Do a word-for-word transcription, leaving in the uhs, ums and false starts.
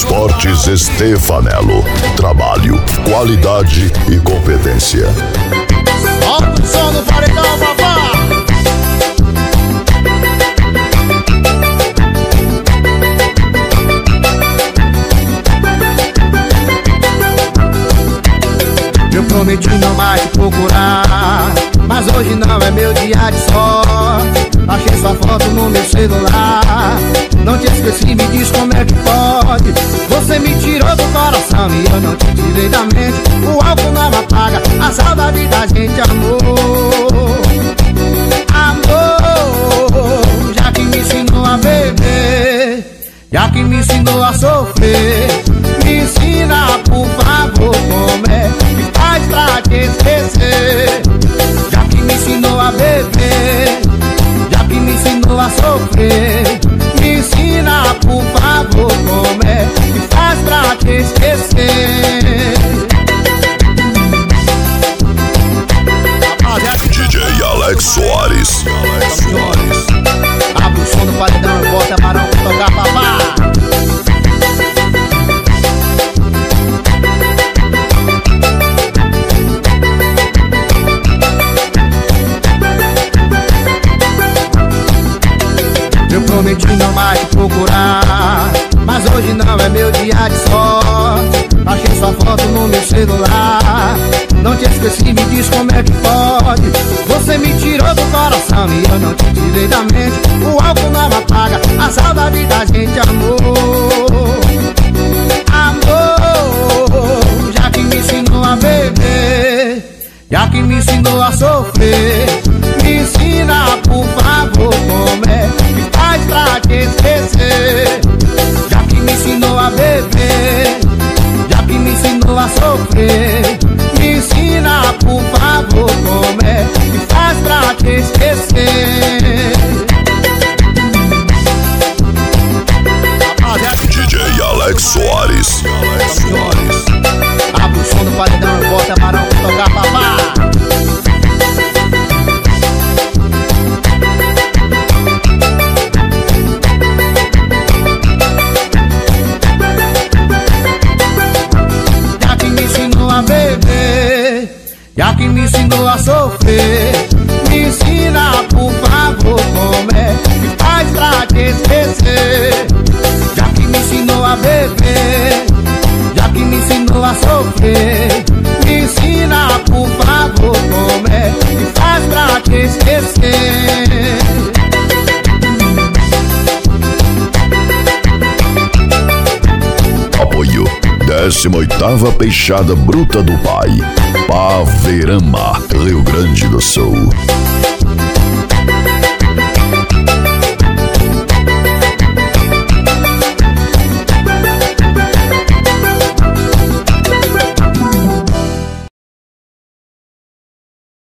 Transportes Stefanello. Trabalho, qualidade e competência. Solta o som do paredão, papá. Eu prometi não mais te procurar, mas hoje não é meu dia de sorte. Achei sua foto no meu celular, não te esqueci, me diz como é que pode. Você me tirou do coração e eu não te tirei da mente. O álcool não apaga a saudade da gente, amor. Amor, já que me ensinou a beber, já que me ensinou a sofrer, me ensina, por favor, como é que faz pra te esquecer. Já que me ensinou a beber, já que me ensinou a sofrer, me ensina, por favor, como é que faz pra te esquecer. D J Alex Soares. Abre o som do paredão e bota Barão pra tocar, papá. Eu prometi não mais te procurar, mas hoje não é meu dia de sorte. Achei sua foto no meu celular, não te esqueci, me diz como é que pode. Você me tirou do coração e eu não te tirei da mente. O álcool não apaga a saudade da gente, amor. Amor, já que me ensinou a beber, já que me ensinou a sofrer, me ensina, por favor, como é que faz pra te esquecer. Já que me ensinou a beber, já que me ensinou a sofrer, me ensina, por favor, como é que faz pra te esquecer. D J Alex Soares. Abre o som do paredão e bota Barão pra tocar, papá. Já que me ensinou a beber, já que me ensinou a sofrer, me ensina, por favor, como é que faz pra te esquecer. Já que me ensinou a beber, já que me ensinou a sofrer, me ensina, por favor, como é que faz pra te esquecer. Apoio décima oitava Peixada Bruta do Pai, Paverama, Rio Grande do Sul.